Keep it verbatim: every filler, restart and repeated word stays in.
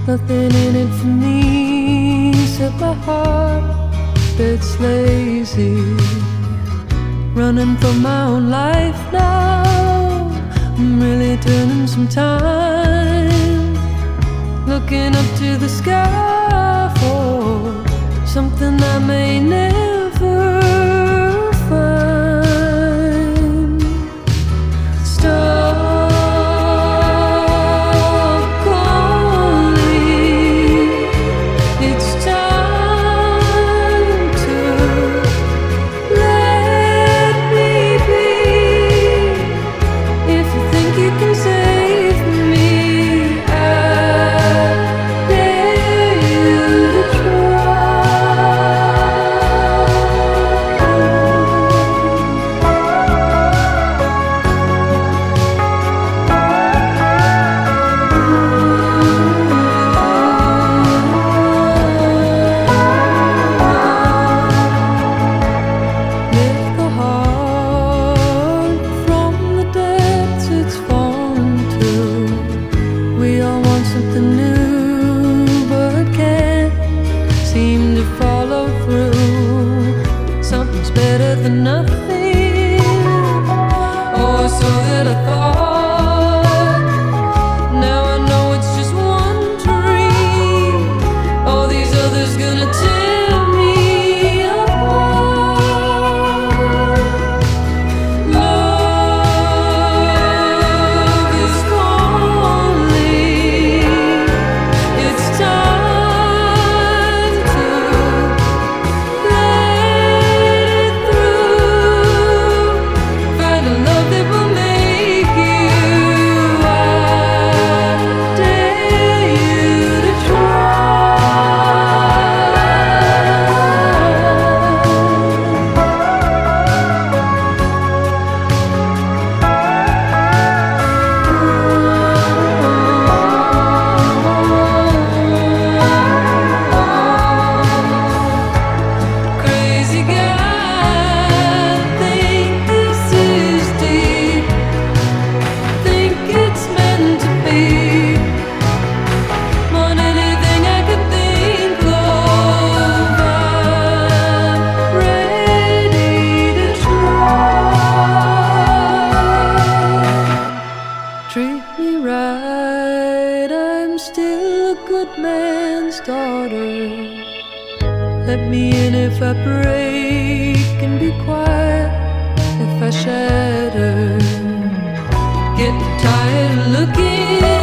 Nothing in it for me, said my heart that's lazy. Running for my own life now, I'm really turning some time. Looking up to the sky for something I may never find. Stop calling, it's time to let me be. If you think you can save me, I dare you to better than nothing. Oh, so that I thought. Now I know it's just one dream. All these others gonna tear me apart. Love is calling. It's time to treat me right, I'm still a good man's daughter. Let me in if I break, and be quiet if I shatter. Get tired of looking